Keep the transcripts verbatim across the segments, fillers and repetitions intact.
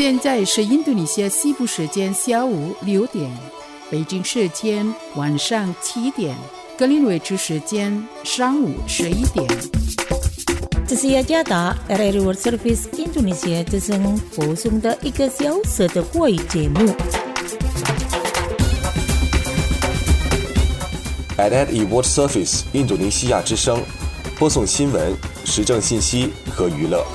现在是印度尼西亚西部时间下午六点，北京时间晚上七点，格林威治时间上午十一点。 这是雅加达 R R World Service Indonesia 之声播送的一个小时的华语节目。 R R World Service 印度尼西亚之声播送新闻、时政信息和娱乐。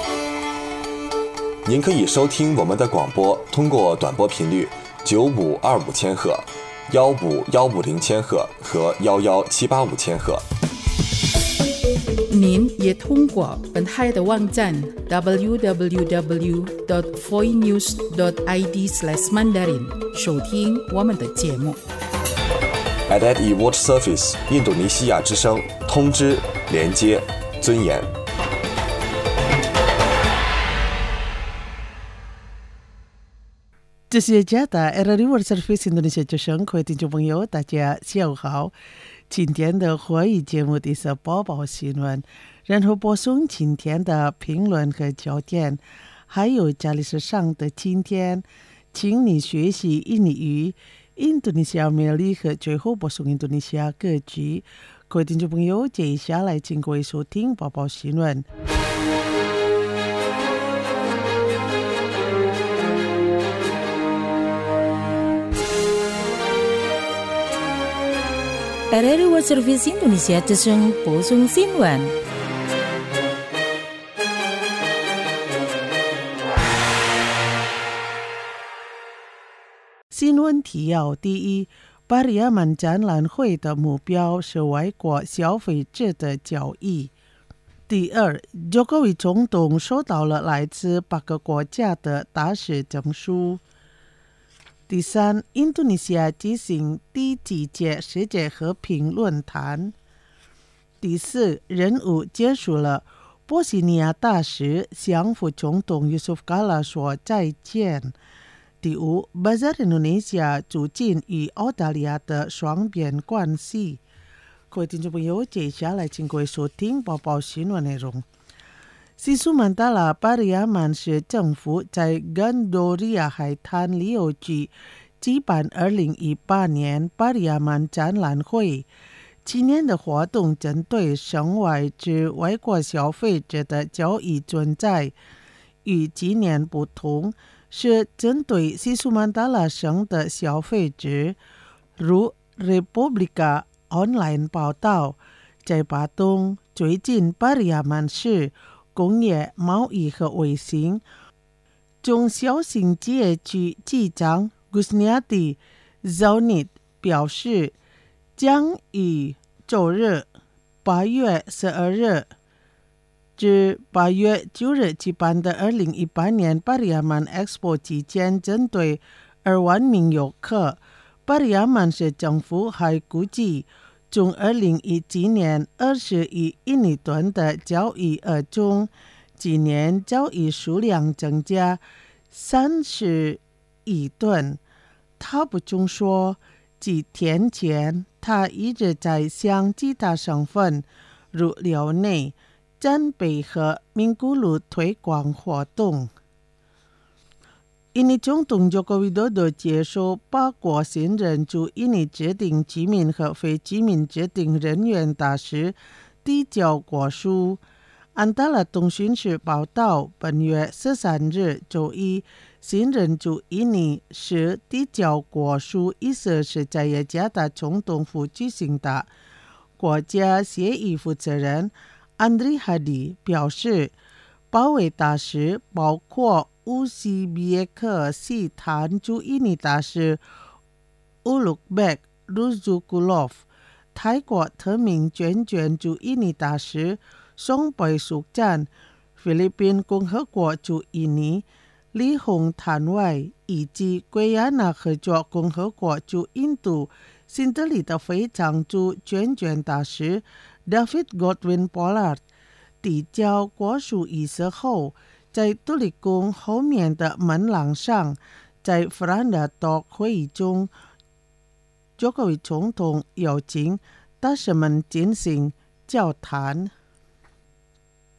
您可以收听我们的广播，通过短波频率九五二五千赫、幺五幺五零千赫和幺幺七八五千赫。 您也通过本台的网站 double-u double-u double-u dot voinews dot i d slash mandarin 收听我们的节目。 R R World Service 印度尼西亚之声，通知、连接、尊严。 这是雅加达 R R World Service 印度尼西亚之声，各位听众朋友，大家下午好。今天的华语节目的是播报新闻，然后播送今天的评论和焦点，还有家里是上的今天，请你学习印尼语、印度尼西亚魅力和最后播送印度尼西亚歌曲。各位听众朋友，接下来请各位收听播报新闻。 R R World Service Indonesia 之声播送新闻。 新闻提要：第一，巴里亚曼展览会的目标是外国消费者的交易。第二，佐科维总统收到了来自八个国家的大使证书。第三，印度尼西亚举行第几届世界和平论坛。第四，任务结束了，波西尼亚大使向副总统 Yusuf Kala 说再见。第五，巴扎印度尼西亚促进与澳大利亚的双边关系。各位听众朋友，接下来请各位收听播报新闻内容。西苏曼达拉巴里亚曼市政府在甘多利亚海滩旅游局举办二零一八年巴里亚曼展览会。今年的活动针对省外之外国消费者的交易存在，与今年不同，是针对西苏曼达拉省的消费者。如 Republika Online 报道，在巴东，最近巴里亚曼市工业、贸易和卫星中小型企业局局长 Gusniati Zaunid 表示，将于周日八月十二日至八月九日举办的二零一八年巴里亚曼 Expo 期间，针对二万名游客。巴里亚曼市政府还估计，从二零一七年二十亿印尼吨的交易额中，今年交易数量增加三十亿吨。他补充说，几天前他一直在向其他省份如辽内、赞北和名古屋推广活动。印尼总统佐科维多多接受八国新人驻印尼指定居民和非居民指定人员大使递交国书。安达拉通讯社报道，本月十三日周一，新人驻印尼时递交国书仪式是在雅加达总统府举行的。国家协议负责人安德里哈迪表示，八位大使包括乌兹别克斯坦驻印尼大使乌鲁贝克鲁祖古洛夫、泰国特命全权驻印尼大使松贝苏赞、菲律宾共和国驻印尼李洪坦外，以及圭亚那合作共和国驻印度新德里的非常驻全权大使 David Godwin Pollard 递交国书仪式后，在杜立宫后面的门廊上，在弗兰达多会议中，佐科维总统邀请大使们进行交谈。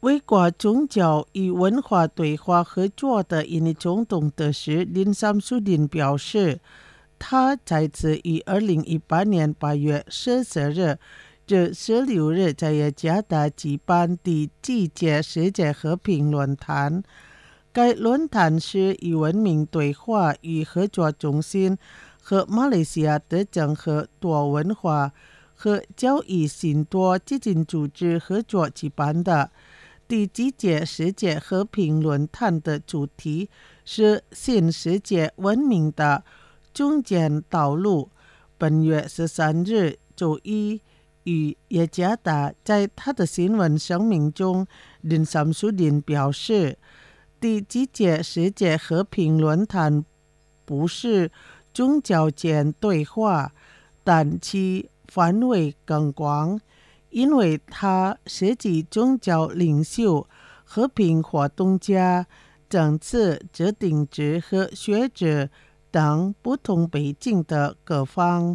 为国宗教与文化对话合作的印尼总统的时，林sam sudin表示，他在此于二零一八年八月十四日至十六日在雅加达举办第七届世界和平论坛。该论坛是以文明对话与合作中心和马来西亚的整合多文化和教育信托基金组织合作举办的。第七届世界和平论坛的主题是新世界文明的中间道路。本月十三日周一与雅加达在他的新闻声明中，林sam sudin表示，第七届世界和平论坛不是宗教间对话，但其范围更广，因为它涉及宗教领袖、和平活动家、政治制定者和学者等不同背景的各方。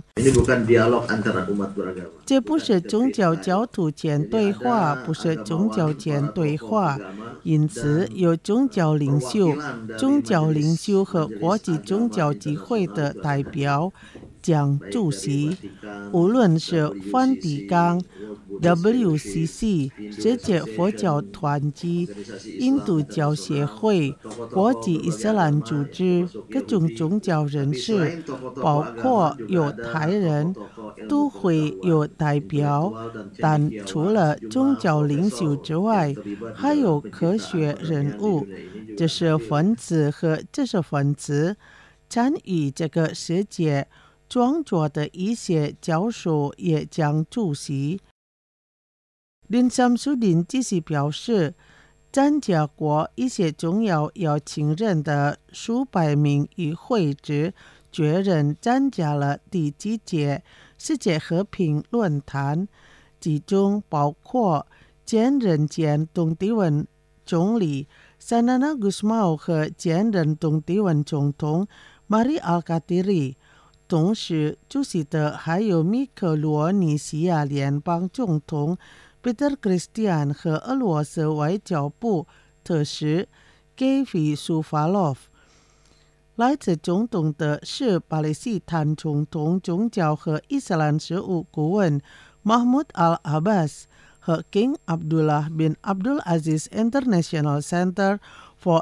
这不是宗教教徒间对话，不是宗教间对话，因此有宗教领袖、宗教领袖和国际宗教集会的代表将出席。无论是梵蒂冈、W C C、世界佛教团体、印度教协会、国际伊斯兰组织、各种宗教人士，包括犹太人，都会有代表。但除了宗教领袖之外，还有科学人物、知识分子和知识分子参与这个世界创作的一些教授也将出席。林sam sudin继续表示，参加过一些重要邀请人的数百名与会者确认参加了第七届世界和平论坛，其中包括前任前东帝汶总理Xanana Gusmao和前任东帝汶总统 Mari Alkatiri。同时出席的还有密克罗尼西亚联邦总统Peter Christian 和俄罗斯外交部特使 Gavy Suvalov。 来自中东的是巴勒斯坦总统宗教和伊斯兰事务顾问 Mahmoud Al-Abbas 和 King Abdullah bin Abdul Aziz International Center for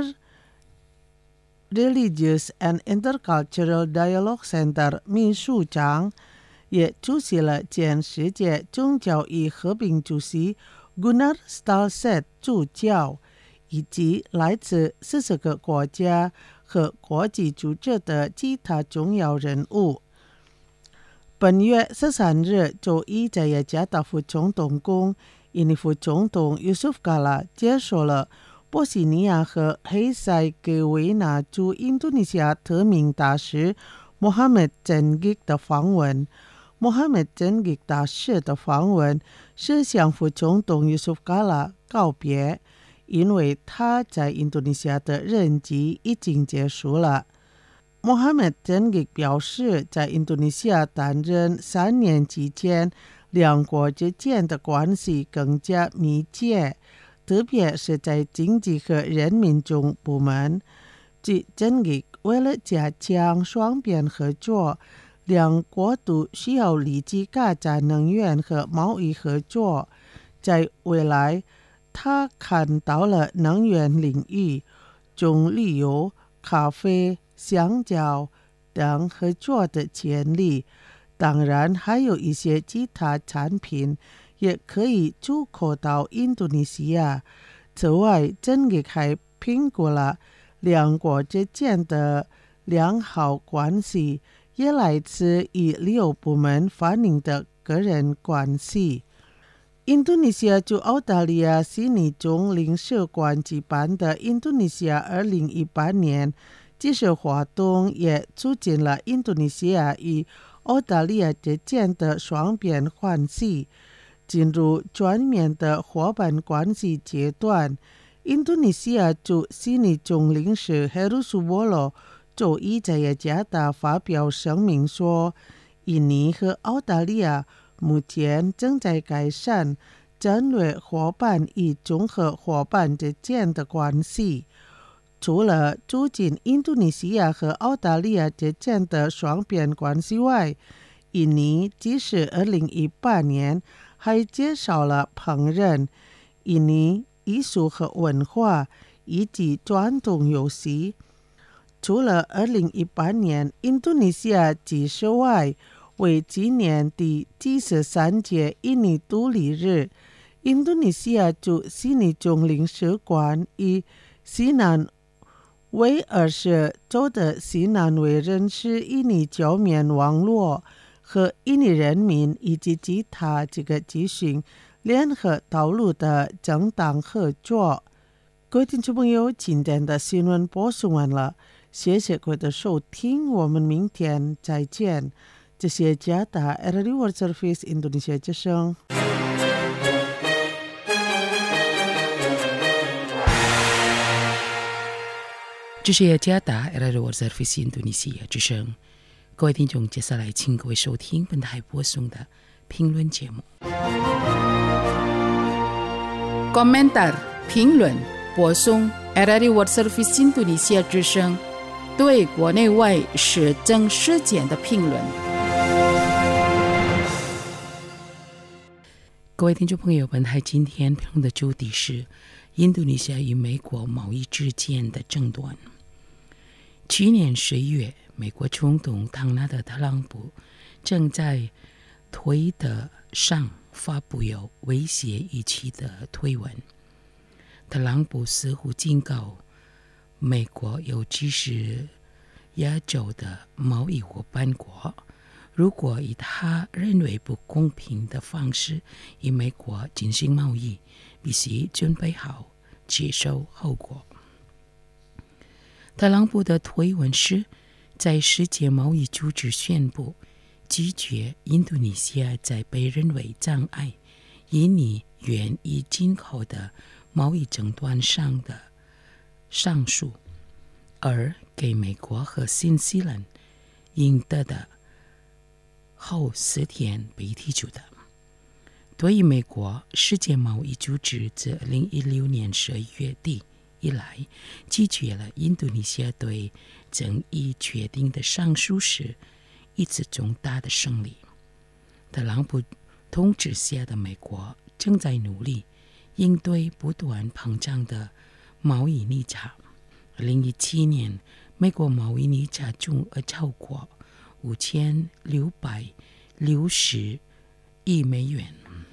Inter-Religious and Intercultural Dialogue Center 秘书长，也出席了前世界宗教与和平主席 Gunnar Stalset 助教，以及来自四十个国家和国际组织的其他重要人物。本月十三日周一在雅加达副总统宫，印尼副总统 Yusuf Kala 接受了波西尼亚和黑塞哥维那驻印度尼西亚特命大使 Mohammed Zenggik 的访问。Mohammed Zenggik 大使的访问是向副总统 Yusuf Kala 告别，因为他在印度尼西亚的任期已经结束了。Mohammed Zenggik 表示，在印度尼西亚担任三年期间，两国之间的关系更加密切，特别是在经济和人民中部门。据 Zenggik 为了加强双边合作，两国都需要立即开展能源和贸易合作。在未来，他看到了能源领域、棕榈油、咖啡、香蕉等合作的潜力。当然，还有一些其他产品也可以出口到印度尼西亚。此外，Zenggik还评估了两国之间的良好关系，也来自于旅游部门反映的个人关系。印度尼西亚驻澳大利亚悉尼总领事馆举办的印度尼西亚二零一八年记者活动，也促进了印度尼西亚与澳大利亚之间的双边关系进入全面的伙伴关系阶段。印度尼西亚驻悉尼总领事 Heru Subolo 周一在雅加达发表声明说，印尼和澳大利亚目前正在改善战略伙伴与综合伙伴之间的关系。除了促进印度尼西亚和澳大利亚之间的双边关系外，印尼即使二零一八年还介绍了烹饪、印尼艺术和文化以及传统游戏。除了二零一八年印度尼西亚纪事外，为纪念第第十三届印尼独立日，印度尼西亚驻悉尼总领事馆以西南威尔士州的西南威人士印尼教面网络和印尼人民以及其他几个咨询联合导入的政党合作。各位听众朋友，今天的新闻播送完了，谢谢各位的收听，我们明天再见。这是加达 R R I World Service Indonesia 之声。 这是加达 R R I World Service Indonesia 之声。各位听众，接下来请各位收听本台播送的评论节目。Komentar 评论播送 R R I World Service Indonesia 之声对国内外时政事件的评论。各位听众朋友，本台今天评论的主题是印度尼西亚与美国贸易之间的争端。去年十一月，美国总统唐纳德·特朗普正在推特上发布有威胁语气的推文。特朗普似乎警告美国，尤其是亚洲的贸易伙伴国，如果以他认为不公平的方式与美国进行贸易，必须准备好接受后果。特朗普的推文是在世界贸易组织宣布拒绝印度尼西亚在被认为障碍印尼原已进口的贸易争端上的上诉，而给美国和新西兰赢得的后四天被剔除的。对于美国，世界贸易组织自二零一六年十一月底以来拒绝了印度尼西亚对争议决定的上诉时，一次重大的胜利。特朗普统治下的美国正在努力应对不断膨胀的贸易逆差。二零一七年，美国贸易逆差总额超过五千六百六十亿美元。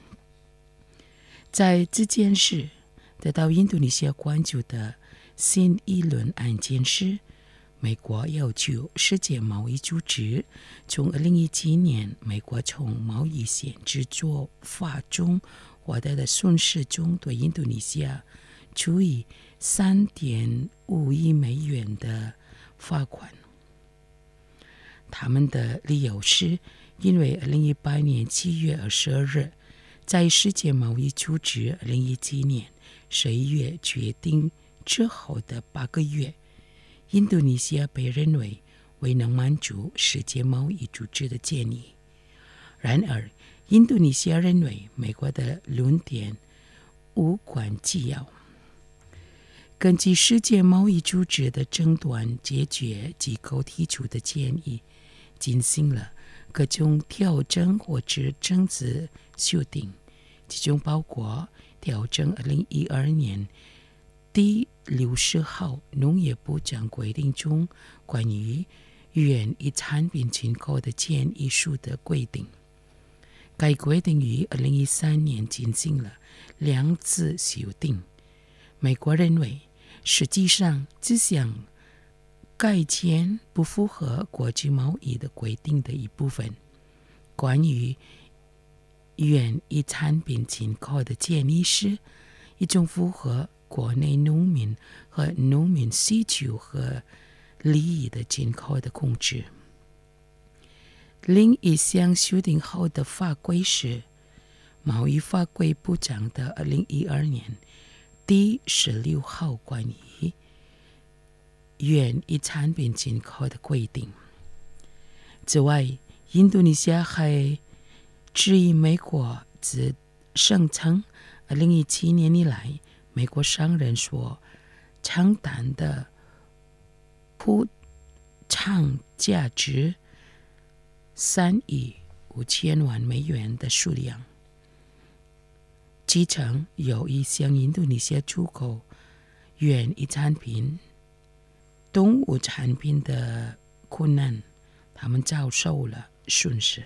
在这件事得到印度尼西亚关注的新一轮案件是，美国要求世界贸易组织从二零一七年美国从贸易限制做法中获得的损失中对印度尼西亚处以 三点五亿美元的罚款。他们的理由是因为二零一八年七月二十二日在世界贸易组织二零一七年十一月决定之后的八个月，印度尼西亚被认为未能满足世界贸易组织的建议。然而，印度尼西亚认为美国的论点无关紧要。根据世界贸易组织的争端解决机构提出的建议，进行了各种调整或者政治修订，其中包括调整二零一二年第六十号农业部长规定中关于园艺产品进口的建议书的规定。该规定于二零一三年进行了两次修订。美国认为，实际上这项改建不符合国际贸易的规定的一部分。关于园艺产品进口的建议是一种符合国内农民和农民需求和利益的进口的控制。另一项修订后的法规是贸易法规部长的二零一二年第十六号关于园艺产品进口的规定。此外，印度尼西亚还质疑美国自声称二零一七年以来，美国商人所承担的铺场价值三亿五千万美元的数量，其中由于向印度尼西亚出口园艺产品、动物产品的困难，他们遭受了损失。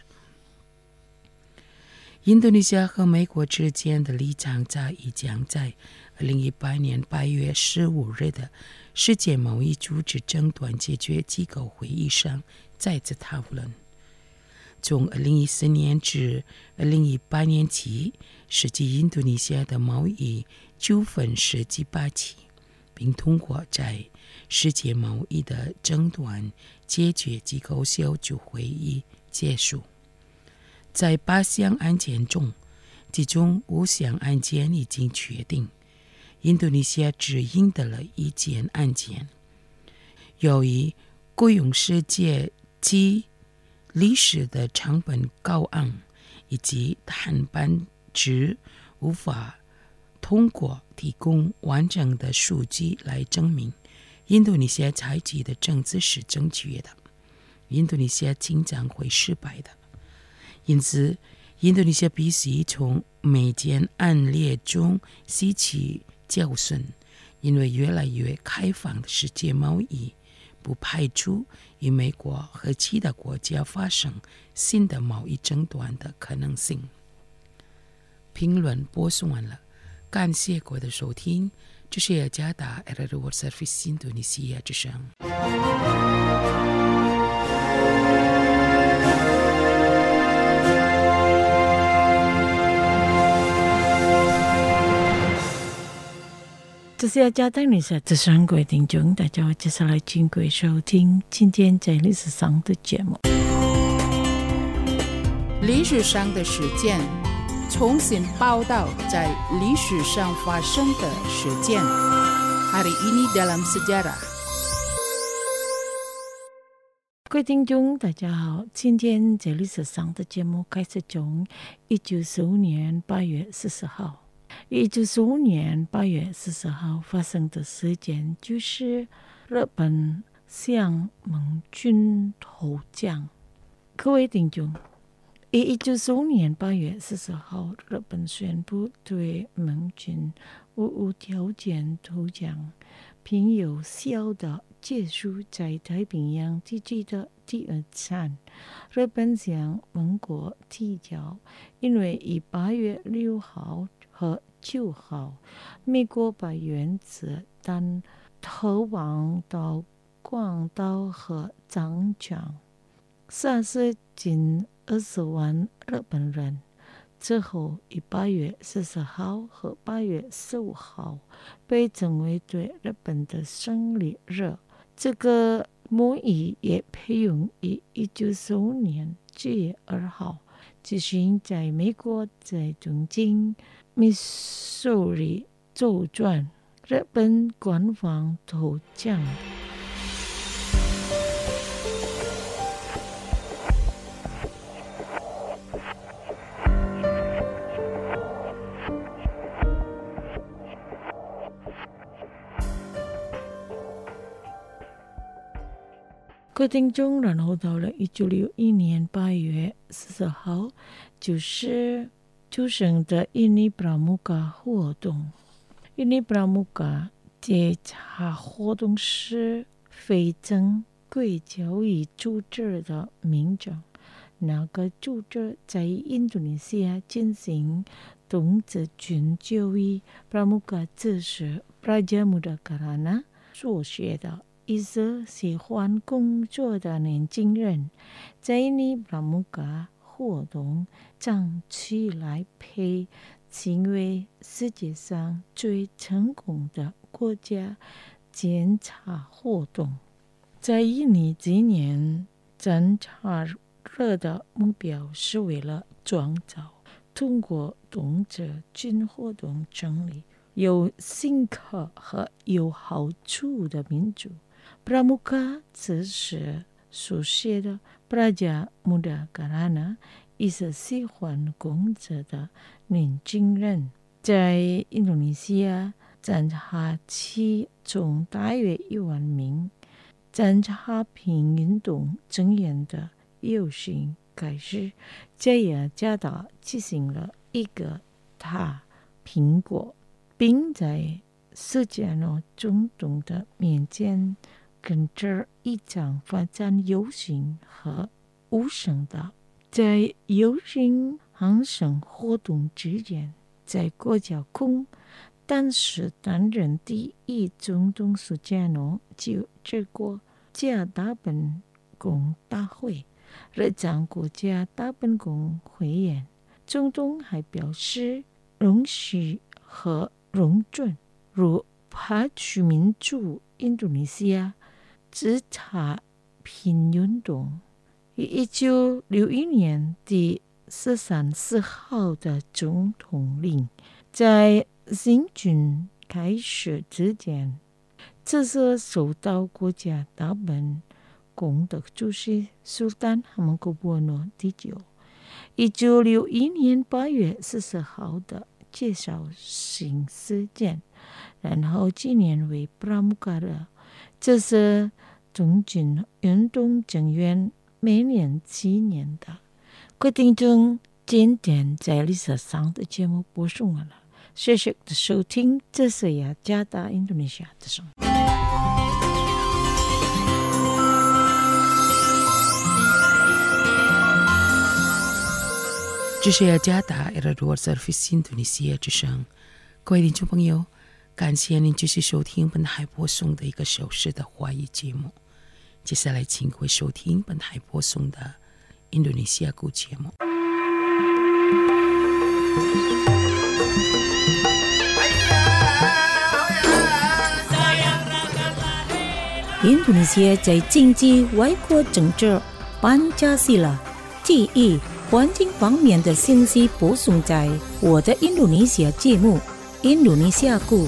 印度尼西亚和美国之间的立场差异将在二零一八年八月十五日的世界贸易组织争端解决机构会议上再次讨论。从二零一四年至二零一八年起，涉及印度尼西亚的贸易纠纷十几八起，并通过在世界贸易的争端解决机构小组会议结束。在八项案件中，其中五项案件已经确定，印度尼西亚只赢得了一件案件。由于雇佣世界及历史的成本高昂，以及谈判值无法通过提供完整的数据来证明印度尼西亚采取的政策是正确的，印度尼西亚经常会失败的。因此，印度尼西亚必须从每件案例中吸取教训，因为越来越开放的世界贸易不排除与美国和其他国家发生新的贸易争端的可能性。评论播送完了，感谢各位的收听，这是雅加达 R R World Service 印度尼西亚之声。 这是要加带你的三位听众，大家接下来请各位收听今天在历史上的节目。 历史上的事件，重新报道在历史上发生的事件。Hari ini dalam sejarah。 各位听众，大家好，今天在历史上的节目开始从一九四五年八月四十号。一九四五年八月四十号发生的事件，就是日本向盟军投降。各位听众，一九四五年八月四十号，日本宣布对盟军无无条件投降，并有效地结束在太平洋地区的第二战。日本向盟国提交，因为以八月六号和九号，美国把原子弹投往到广岛和长江，杀死近二十万日本人。之后以八月四十号和八月十五号被称为对日本的胜利日。这个模拟也配用于一九四五年九月二号举行在美国在东京密苏里周转，日本官方投降。各位听众，然后到了一九六一年八月四十号，就是出生的印尼布拉姆嘎活动。印尼布拉姆嘎这场活动是非正规教育组织的名称。那个组织在印度尼西亚进行童子军教育。布拉姆嘎这是Praja Muda Karana所学的。一些喜欢工作的年轻人，在印尼布拉姆嘎活动长期来被成为世界上最成功的国家检查活动。在印尼今年检查日的目标是为了创造通过童子军活动成立有深刻和有好处的民主。Pramuka 此时所写的 Praja Muda Karana 一些喜欢工作的年轻人， 在印度尼西亚，占下期从大约一万名占下平运动成员的游行开始，这也加大进行了一个大苹果，并在世界呢总统的面前跟着一场发展游行和舞声的，在游行航省活动之间，在国家空当时担任第一总统时间呢，就这个加大本宫大会，日常国家大本宫会演，总统还表示容许和容准，如爬取民主印度尼西亚自查平运动。一九六一年第十三四号的总统令，在行军开始之前，这是受到国家大本宫的主席苏丹哈曼国波诺第九，一九六一年八月十四号的介绍性事件，然后纪念为布拉姆卡勒，这是中军运动成员每年纪念的。各位听众，今天在历史上的节目播送完了，谢谢的收听，这是雅加达印度尼西亚的声音。 这是雅加达 Radar Service 印度尼西亚之声，各位听众朋友，感谢您继续收听本台播送的一个小时的华语节目。接下来请各位收听本台播送的印度尼西亚语节目。 印度尼西亚在经济、外国政治、班加西拉、地域、环境方面的信息播送在我的印度尼西亚节目《印度尼西亚故》。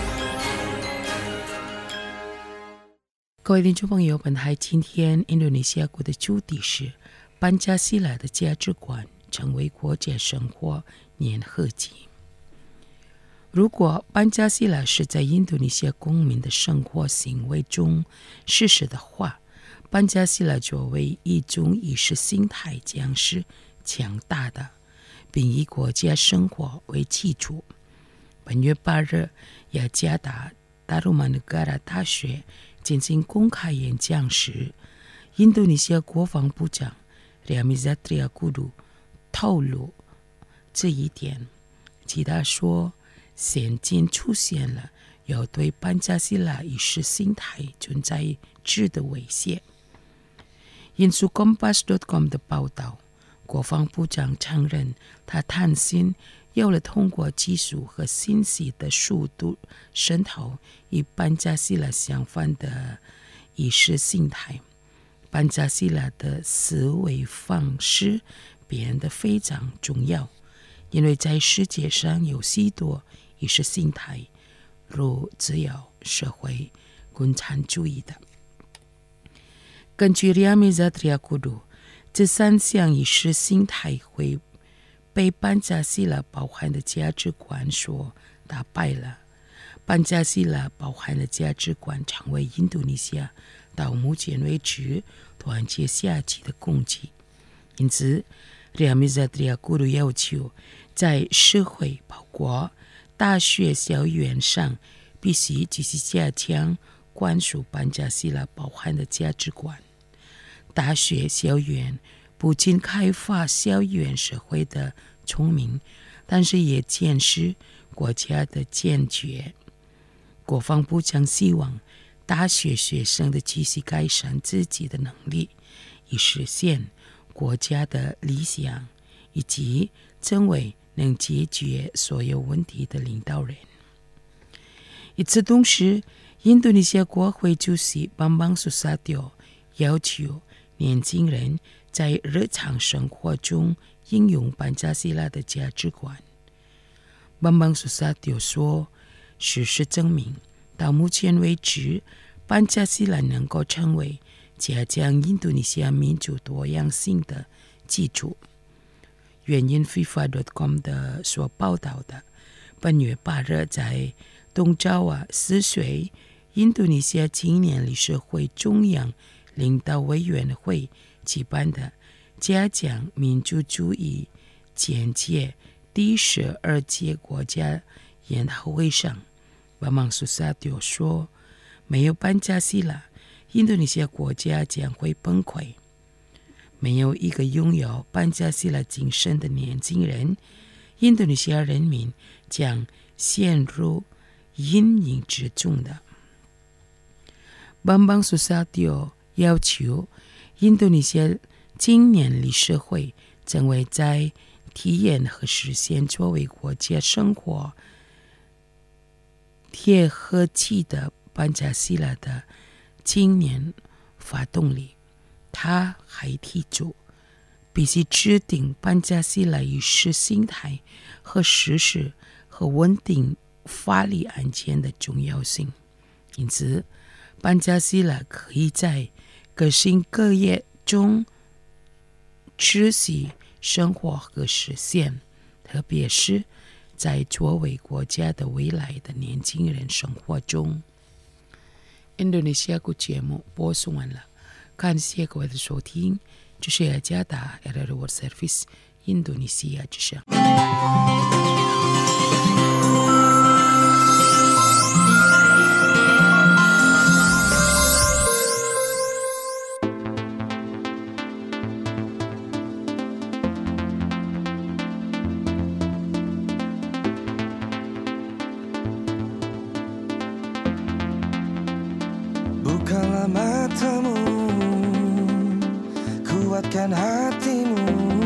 各位听众朋友，本台今天印度尼西亚故的主题是班加西拉的价值观成为国家生活粘合剂。如果班加西拉是在印度尼西亚公民的生活行为中实施的话，班加西拉作为一种意识形态将是强大的，并以国家生活为基础。本月八日，雅加达达鲁曼努加拉大学进行公开演讲时，印度尼西亚国防部长Ria Mizatria Kudu透露这一点，其他说现今出现了要对班加西拉意识形态存在质的威胁。引述 Kompas 点 com 的报道，国防部长承认他担心有了通过技术和信息的速度渗透与班加西拉相反的意识形态，班加西拉的思维方式变得非常重要，因为在世界上有许多意识形态，如自由、社会、共产主义的。根据 Ria Mizatria Kudu， 这三项意识形态会被班加西拉包含的价值观所打败了。班加西拉包含的价值观成为印度尼西亚到目前为止团结下去的攻击。因此 Ria Mizatria Kudu 要求在社会包括大学校园上必须继续加强灌输班加西拉包含的价值观。大学校园不仅开发校园社会的聪明，但是也见识国家的坚决。国防部长希望大学学生的继续改善自己的能力，以实现国家的理想，以及成为能解决所有问题的领导人。与此同时，印度尼西亚国会主席邦邦苏萨蒂要求年轻人在日常生活中应用班加西拉的价值观。邦邦苏萨蒂说，事实证明，到目前为止，班加西拉能够成为加强印度尼西亚民族多样性的基础。援引 FIFA 点 com 的所报道的， 本月八日在东爪哇泗水印度尼西亚青年理事会中央领导委员会举办的加强民主主义简介第十二届国家研讨会上，巴芒苏萨蒂说，没有班加西拉，印度尼西亚国家将会崩溃。没有一个拥有班加西拉精神的年轻人，印度尼西亚人民将陷入阴影之中的。Bambang Susatyo要求印度尼西亚青年理事会成为在体验和实现作为国家生活贴合器的班加西拉的青年发动力。他还提出，必须制定班加西拉意识形态和实施和稳定法律案件的重要性。因此，班加西拉可以在各行各业中持续生活和实现，特别是在作为国家的未来的年轻人生活中。印度尼西亚的节目播送完了，感谢各位的收听，这是雅加达 R R World Service 印度尼西亚之声。 Bukalah matamu, kuatkan hatimu,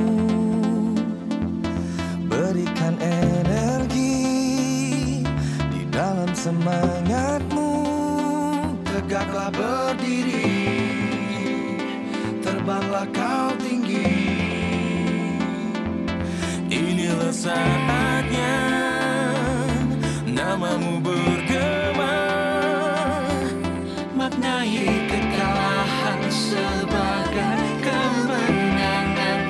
berikan energi di dalam semangatmu. Tegaklah berdiri, terbanglah kau tinggi. Inilah saatnya namamu bergema, maknai kekalahan sebagai kemenangan.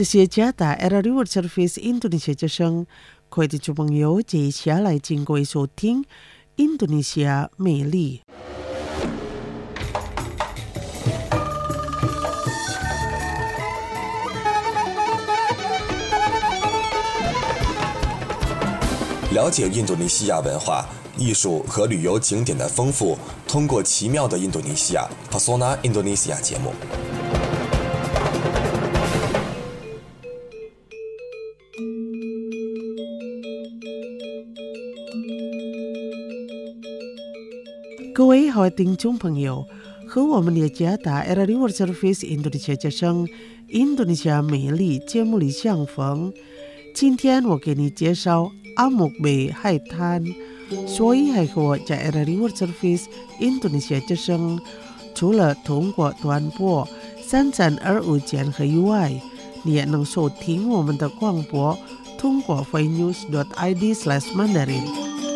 这些加大 Era World Service Indonesia 之声，各位听众朋友，接下来请各位收听印度尼西亚美丽。 了解印度尼西亚文化、艺术和旅游景点的丰富，通过奇妙的印度尼西亚 Pesona Indonesia 节目。 各位好听众朋友，和我们的加达 Era World Service Indonesia 之声印度尼西亚美丽节目里相逢。今天我给你介绍阿木贝海滩，所以还和我在 Era World Service Indonesia 之声，除了通过短波三三二五千赫以外，你也能收听我们的广播，通过 f i news dot i d slash mandarin。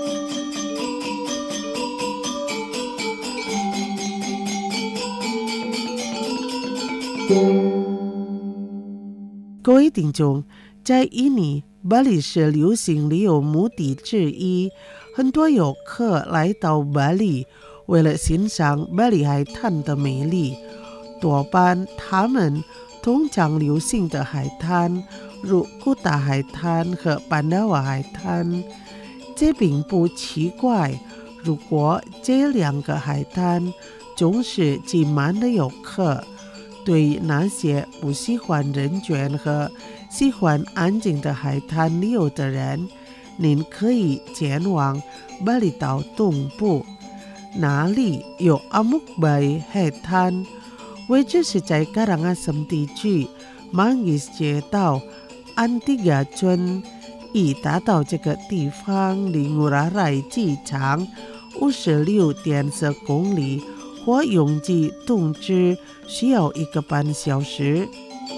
各位听众，在印尼，巴黎是流行旅游目的之一，很多游客来到巴黎，为了欣赏巴黎海滩的美丽，多半他们通常流行的海滩，如古达海滩和班达瓦海滩。这并不奇怪，如果这两个海滩总是挤满了游客，对那些不喜欢人卷和喜欢安静的海滩旅游的人，您可以前往巴厘岛东部，那里有阿木贝海滩，位置是在卡朗阿什地区曼吉斯街道安蒂亚村。已达到这个地方离乌拉莱机场五十六点四公里，或拥挤动车需要一个半小时。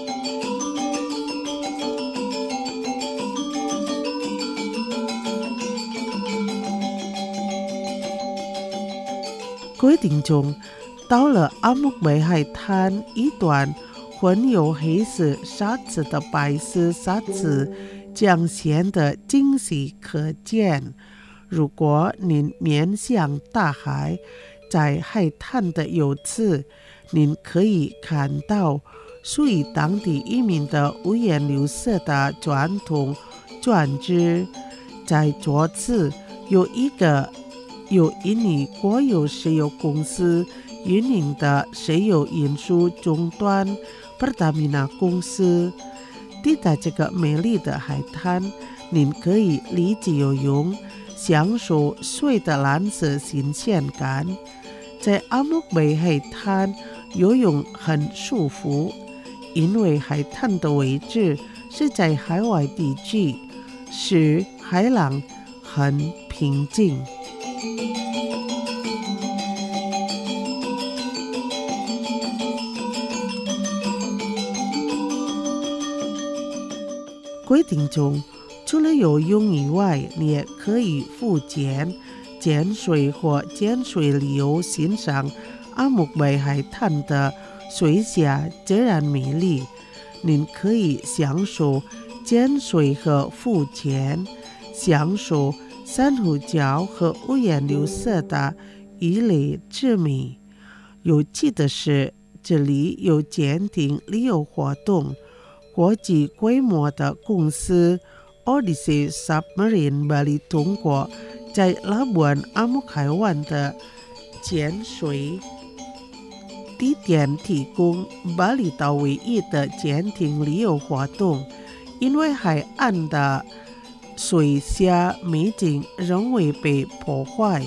各位听众，到了阿木贝海滩一段混有黑色沙子的白色沙子，将显得清晰可见。如果您面向大海，在海滩的右侧，您可以看到属于当地移民的五颜六色的传统装置。在左侧有一个由印尼国有石油公司运营的石油运输终端 Pertamina 公司。抵达这个美丽的海滩，您可以立即游泳，享受水的蓝色新鲜感。在阿木贝海滩游泳很舒服，因为海滩的位置是在海外地区，使海浪很平静。各位听众，除了游泳以外，你也可以浮潜、潜水或潜水旅游，欣赏阿木贝海滩的水下自然美丽。您可以享受潜水和浮潜，享受珊瑚礁和五颜六色的鱼类之美。有趣的是，这里有潜艇旅游活动。国际规模的公司 Odyssey Submarine 巴黎通过在拉布安阿木海湾的潜水地点提供巴厘岛唯一的潜艇旅游活动，因为海岸的水下美景仍未被破坏。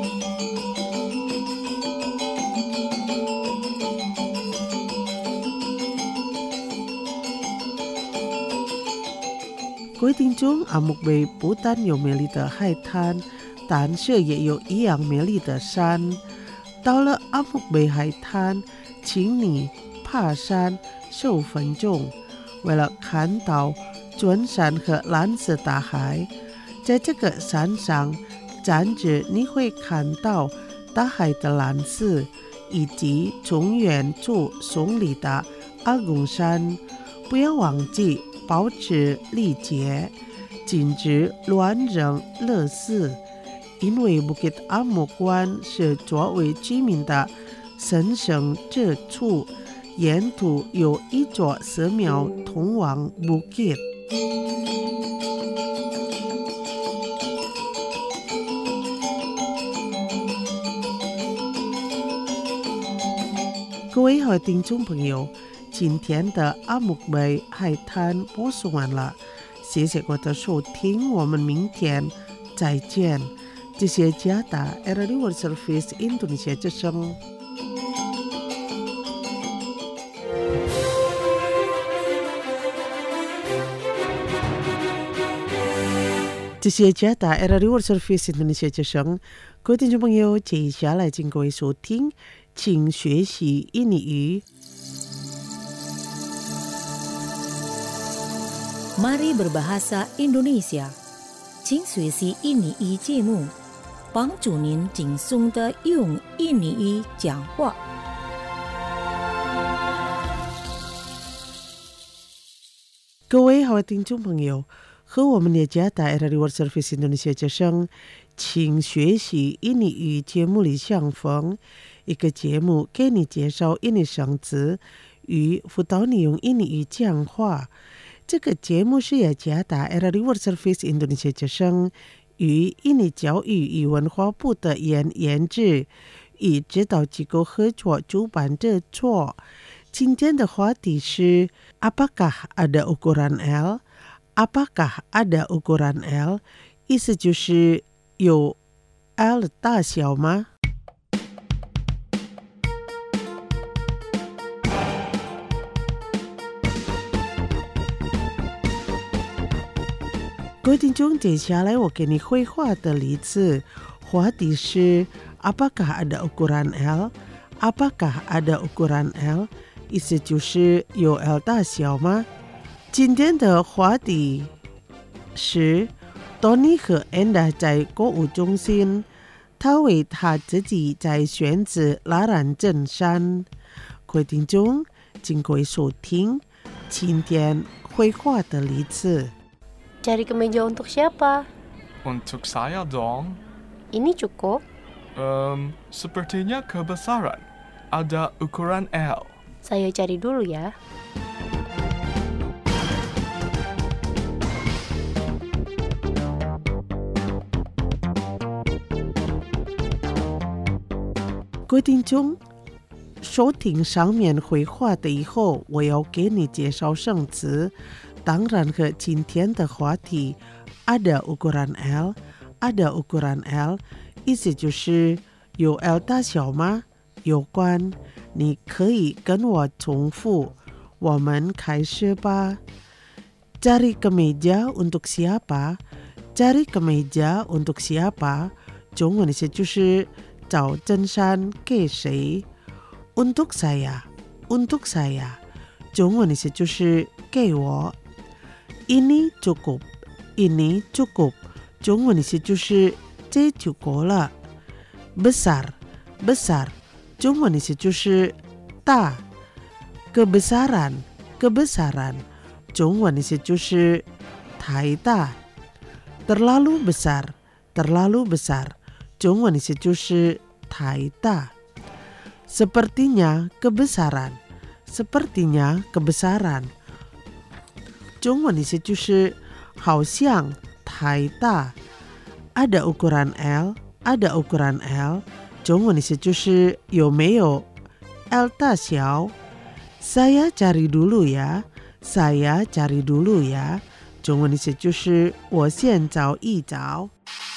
各位听众，阿木贝不但有美丽的海滩，但是也有一样美丽的山。到了阿木贝海滩，请你爬山十五分钟，为了看到尊山和蓝色大海。在这个山上站着，你会看到大海的蓝色，以及从远处耸立的阿公山。 不要忘记保持礼节，禁止乱扔垃圾，因为 Bukit Amuk 湾是作为居民的神圣之处，沿途有一座寺庙通往 Bukit。各位好听众朋友，今天的阿木贝海滩播送完了，谢谢各位的收听，我们明天再见。这些加达 R R World Service Indonesia 之声。这些加达 R R World Service Indonesia 之声，各位听众朋友，接下来请各位收听，请学习印尼语。 Mari berbahasa Indonesia， 请学习印尼语节目，帮助您轻松地用印尼语讲话。 各位好听众朋友，和我们的加达 R R World Service Indonesia 之声，请学习印尼语节目里相逢，一个节目给你介绍印尼生词与辅导你用印尼语讲话。这个节目是由加达 R R World Service Indonesia 之声与印尼教育与文化部的研研制与指导机构合作主办制作。今天的话题是 Apakah ada ukuran L？Apakah ada ukuran L？ 意思就是有 L 的大小吗？各位听众，接下来我给你绘画的例子，话题是 Apakah ada ukuran L？Apakah ada ukuran L？ 意思就是有 L 大小吗？今天的话题是 Tony 和 Enda 在购物中心，他为他自己在选择拉兰镇山。各位听众，请各位收听今天绘画的例子。 Cari kemeja untuk siapa? Untuk saya dong. Ini cukup? Um, sepertinya kebesaran. Ada ukuran L. Saya cari dulu ya. 各位听众，收听上面绘画的以后，我要给你介绍生词。当然和今天的话题 ada ukuran L， ada ukuran L， 意思就是有 L 大小吗？有关，你可以跟我重复。我们开始吧。Cari kemeja untuk siapa？ Cari kemeja untuk siapa？ 中文意思就是找针衫给谁？ Untuk saya， Untuk saya， 中文意思就是给我。Ini cukup， Ini cukup， 中文意思就是这就够了。Besar， Besar， 中文意思就是大。Kebesaran， Kebesaran， 中文意思就是太大。Terlalu besar， Terlalu besar， 中文意思就是太大。Sepertinya kebesaran， Sepertinya kebesaran，中文意思就是好像太大。Ada ukuran L， Ada ukuran L， 中文意思就是有没有 L 大小。Saya cari dulu ya， Saya cari dulu ya， 中文意思就是我先找一找。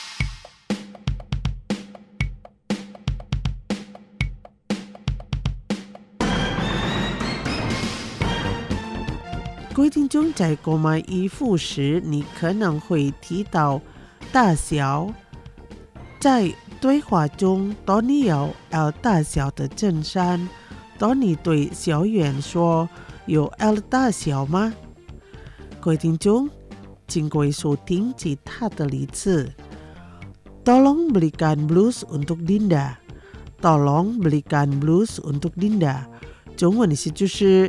各位听众，在购买衣服时，你可能会提到大小。在对话中，当你有 L 大小的衬衫，当你对小圆说有 L 大小吗？各位听众，请各位收听其他的例子。Tolong belikan blus untuk Dinda。Tolong belikan blus untuk Dinda。中文意思就是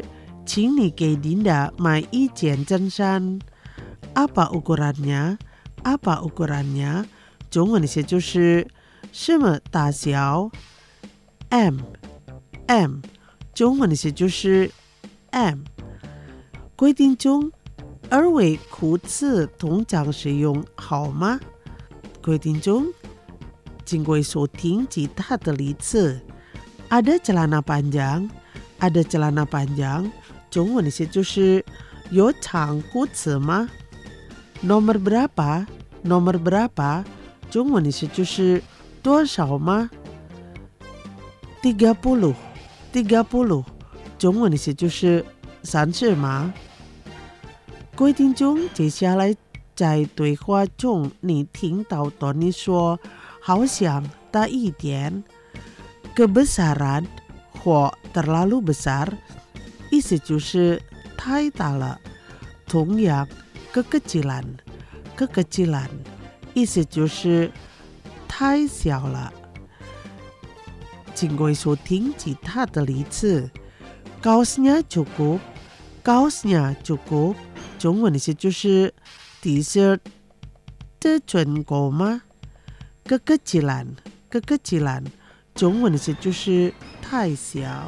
请你给琳达买一件衬衫。Apa ukurannya? Apa ukurannya? 中文的写就是什么大小 ？M M 中文的写就是 M。规定中，二位裤子通常使用好吗？规定中，经过收听其他的例子 ，ada celana panjang, ada celana panjang， 中文的写就是有长裤子吗 ？Nomor berapa? Nomor berapa? 中文的写就是多少吗 ？tiga puluh, tiga puluh， 中文的写就是三十吗？规定中，接下来在对话中，你听到多尼说好想大一点 ，kebesaran 或 terlalu besar， 意思就是太大了。同样 ，kekecilan kekecilan 意思就是太小了。经过收听其他的例子 ，kaosnya cukup, kaosnya cukup， 中文的写就是 T-shirt 这准够吗 ？kekecilan kekecilan， 中文的写就是太小。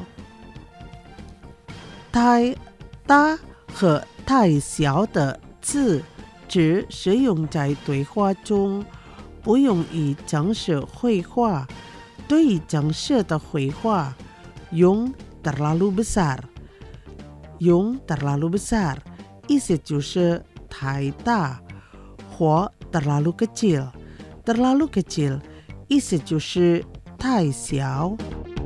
太大和太小的字只使用在对话中，不用于正式会话。对于正式的会话，用 terlalu besar， 用 terlalu besar， 意思就是太大，或 terlalu kecil， terlalu kecil， 意思就是太小。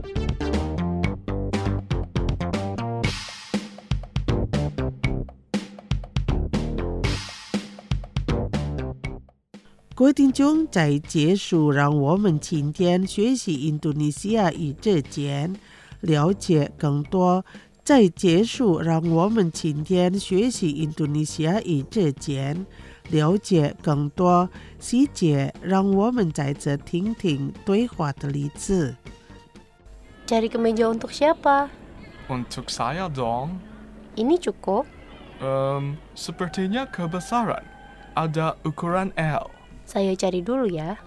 各位听众，在结束让我们今天学习印度尼西亚语之前，了解更多。在结束让我们今天学习印度尼西亚语之前，了解更多细节，让我们再次听听对话的例子。 Cari kemeja untuk siapa? Untuk saya dong. Ini cukup? Um, sepertinya kebesaran. Ada ukuran L. Saya cari dulu ya.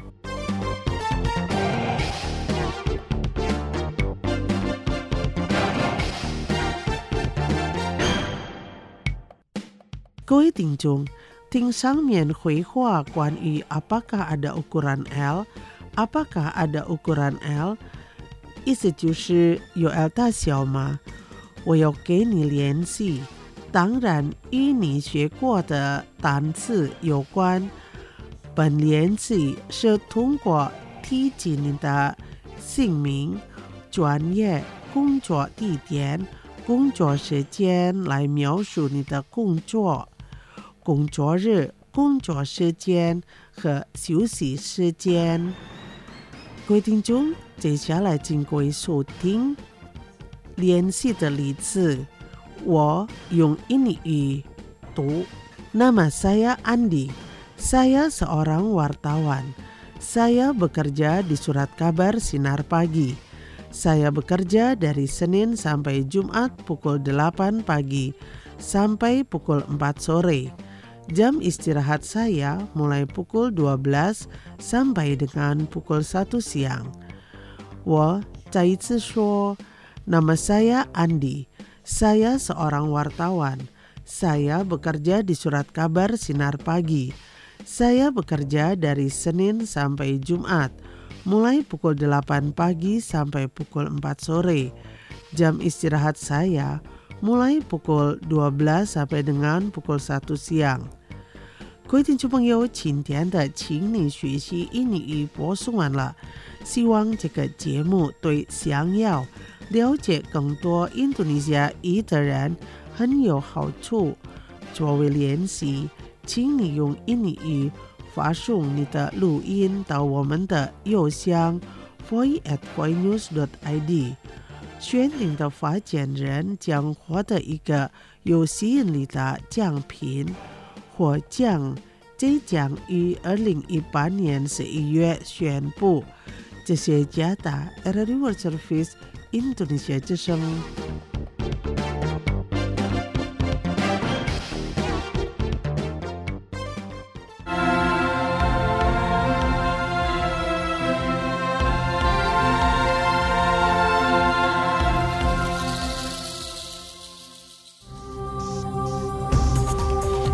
各位听众，听上面绘画关于 apakah ada ukuran L, apakah ada ukuran L， 意思就是有 L 大小吗？我要给你联系，当然与你学过的单词有关。本联系是通过提及你的姓名、专业、工作地点、工作时间来描述你的工作。工作日、工作时间和休息时间。各位听众，接下来经过收听联系的例子，我用印尼语读。Nama saya Andi。Saya seorang wartawan. Saya bekerja di Surat Kabar Sinar Pagi. Saya bekerja dari Senin sampai Jumat pukul delapan pagi sampai pukul empat sore. Jam istirahat saya mulai pukul dua belas sampai dengan pukul satu siang. 我再一次说 Nama saya Andi. Saya seorang wartawan. Saya bekerja di Surat Kabar Sinar Pagi.Saya bekerja dari Senin sampai Jumat, mulai pukul delapan pagi sampai pukul empat sore. Jam istirahat saya mulai pukul dua belas sampai dengan pukul satu siang. 各位听众朋友，今天的请你学习印尼语播送完了，希望这个节目对想要了解更多印度尼西亚语的人很有好处。作为练习，请你用印尼语发送你的录音到我们的邮箱 voice at voicenews dot i d， 选定的发件人将获得一个有吸引力的奖品，获奖即将于二零一八年十一月宣布。这些加达 R R I World Service 印度尼西亚之声。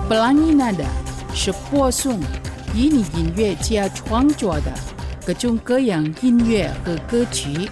Pelangi Nada是播送以你音乐家创作的各种各样音乐和歌曲。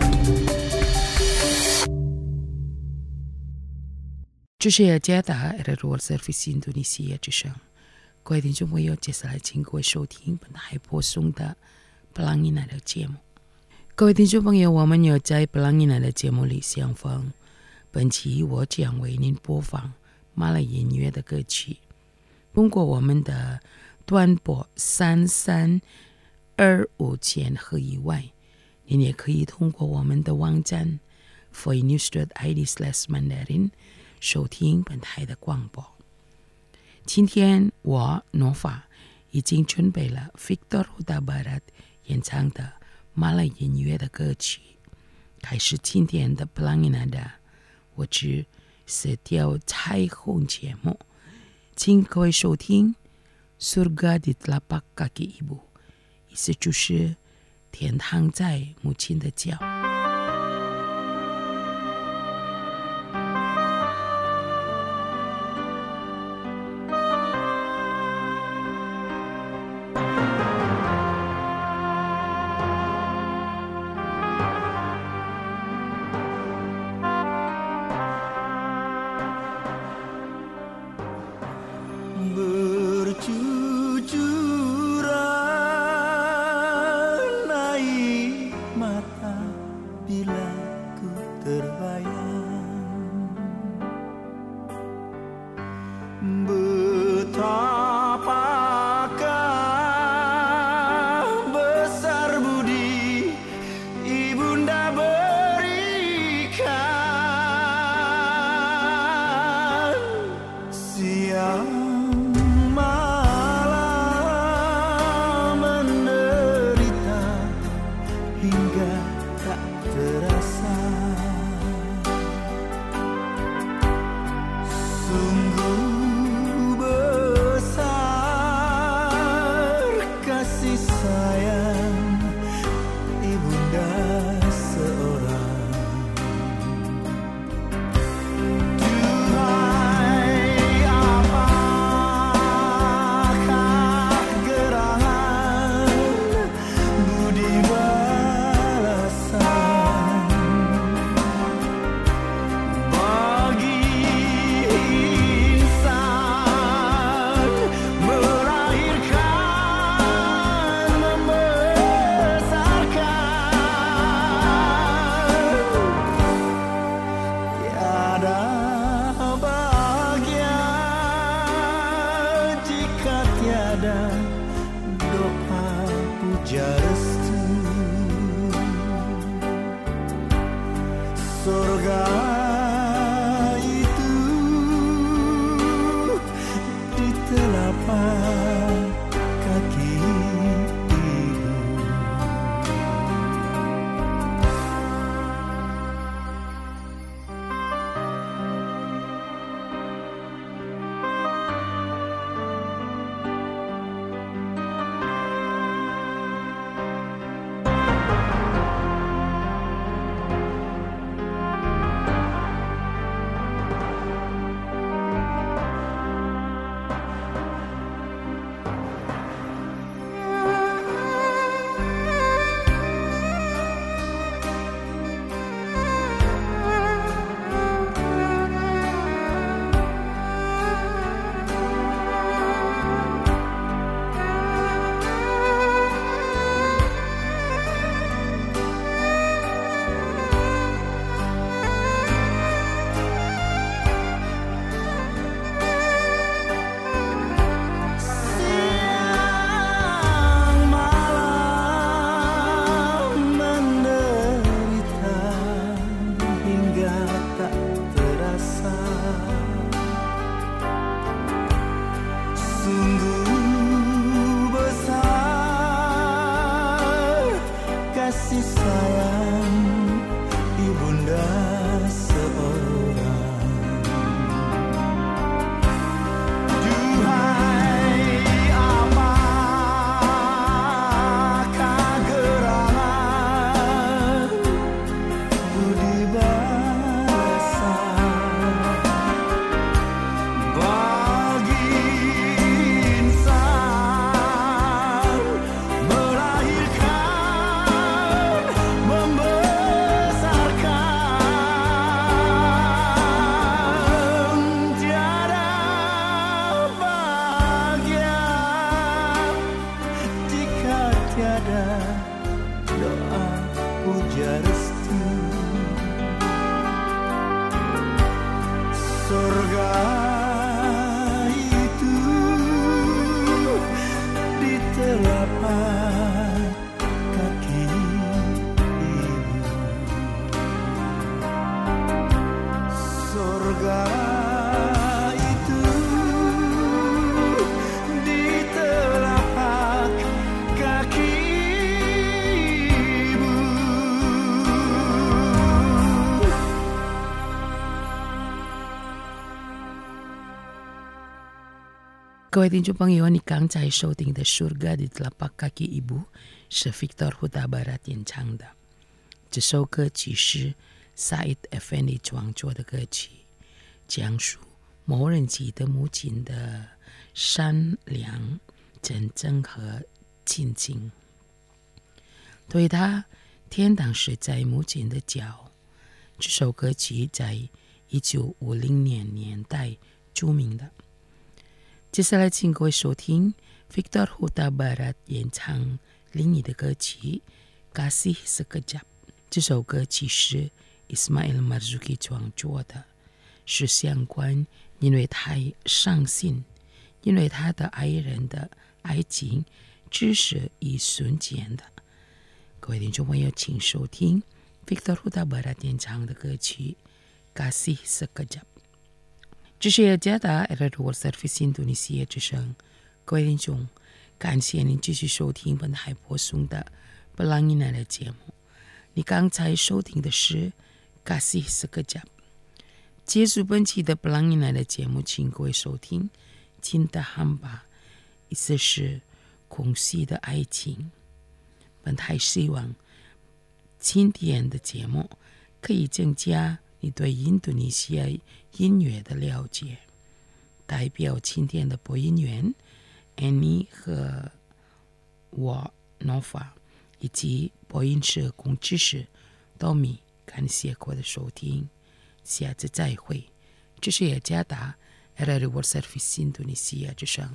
这是雅加达 Radio Service Indonesia 之声，各位听众朋友，接下来请各位收听本台播送的 Pelangi Nada 节目。各位听众朋友，我们有在 Pelangi Nada 节目里相逢。本期我将为您播放马来音乐的歌曲。通过我们的短波三三二五千赫以外，您也可以通过我们的网站 voinews dot i d slash mandarin 收听本台的广播。今天我 Nova 已经准备了 Victor Huta Barat 演唱的马来音乐的歌曲。开始今天的 Pelangi Nada， 我是色调彩虹节目，请各位收听 Surga di Telapak Kaki Ibu， 意思就是天堂在母亲的脚。 itu di telapak kaki ibu. Surga itu di telapak kaki ibu. 各位听众朋友，你刚才收听的《Surga di Telapak Kaki Ibu》是 Victor Huta Barat 演唱的。这首歌曲是 Said Effendi 创作的歌曲，讲述某人记得母亲的善良、真正和亲情。对他，天堂是在母亲的脚。这首歌曲在一九五零年年代著名的。接下来请各位收听 Victor Huta Barat 演唱另一的歌曲 Kasih Sekejap。 这首歌曲是 Ismail Marzuki 创作的，是相关因为太伤心，因为他的爱人的爱情只是一瞬间的。各位听众朋友，请收听 Victor Huta Barat 演唱的歌曲 Kasih Sekejap。这是雅加达 R R World Service Indonesia 之声，各位听众，感谢您继续收听本台播送的布朗伊奈的节目。你刚才收听的是 Kasih Sekejap。 结束本期的布朗伊奈的节目，请各位收听 Cinta Hamba， 意思是空虚的爱情。本台希望今天的节目可以增加你对印度尼西亚音乐的了解。代表今天的播音员 Annie 和我 Nova 以及播音社工知识 Tommy， 感谢各位的收听，下次再会。这是雅加达 R R World Service Indonesia 之声。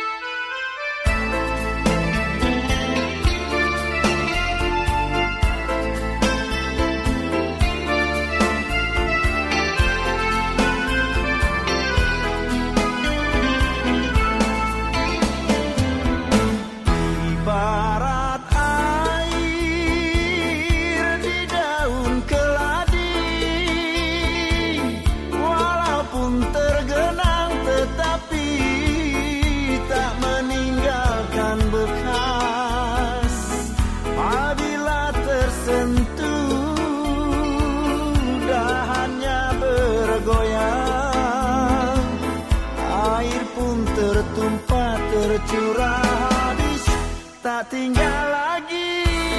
Tercurah habis, tak tinggal lagi.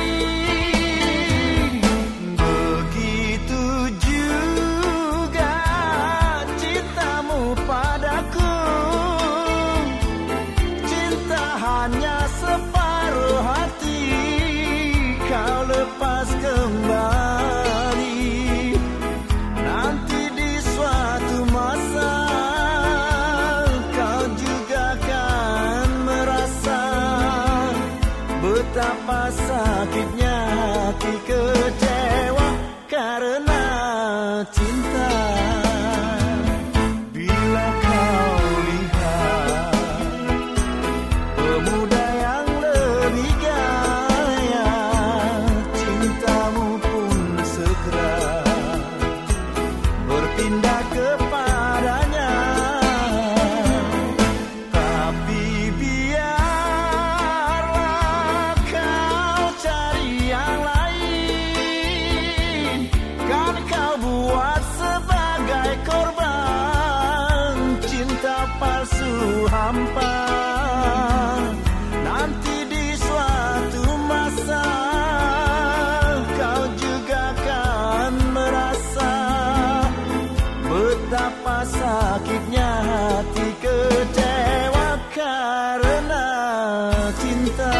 Begitu juga cintamu padaku. Cinta hanya separuh hati, kau lepas kembali. Nanti di suatu masa betapa sakitnya hati kecewa karena cinta. Bila kau lihat pemuda yang lebih gaya, cintamu pun segera berpindah kepadanya. Tapi biar palsu hampa, nanti di suatu masa kau juga kan merasa betapa sakitnya hati kecewa karena cinta.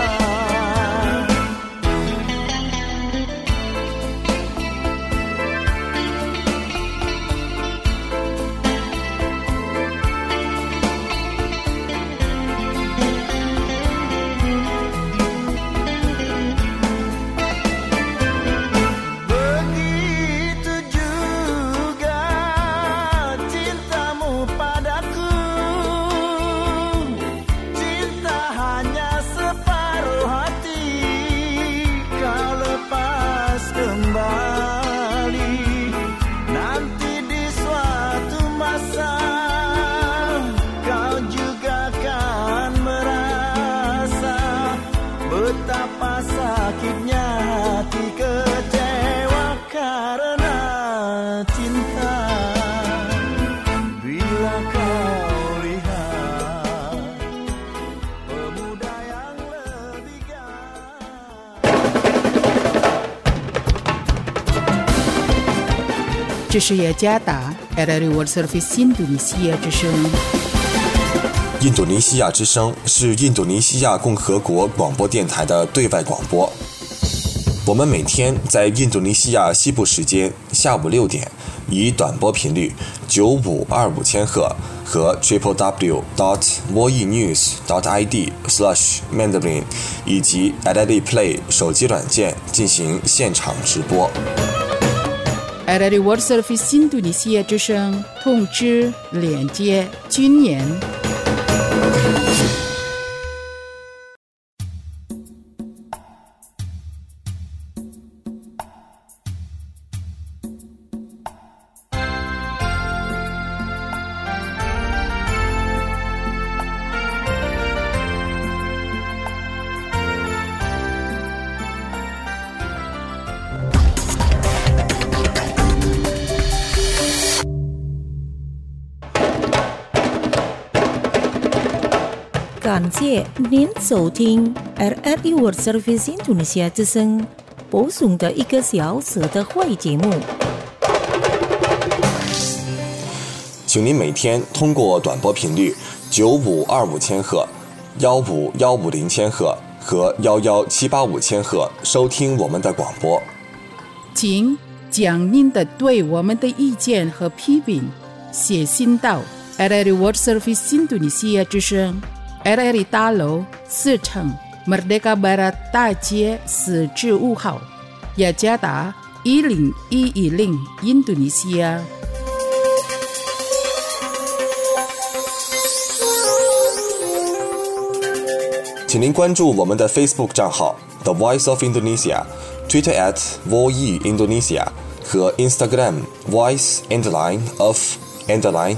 这是雅加达 R R I World Service 印度尼西亚之声。 印度尼西亚之声是印度尼西亚共和国广播电台的对外广播。我们每天在印度尼西亚西部时间下午六点，以短波频率九五二五千赫和 triple w dot voe news dot i d slash mandarin 以及 R R I Play 手机软件进行现场直播。 R R I World Service 印度尼西亚之声通知连接军演。 感谢您收听 R R I World Service 印度尼西亚之声播送的一个小时的会节目。 请您每天通过短波频率九五二五千赫、幺五幺五零千赫和幺幺七八五千赫收听我们的广播。 请将您的对我们的意见和批评写信到 R R I World Service 印度尼西亚之声R R I 大楼四层 Merdeka Barat 大街四至五号，雅加达一零一一零，印度尼西亚。 请您关注我们的 Facebook 账号 The Voice of Indonesia、Twitter at voe Indonesia 和 Instagram Voice underline of underline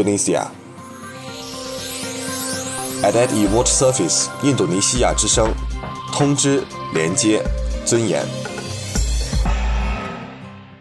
Indonesia。R R I World Service 印度尼西亚之声，通知连接尊严。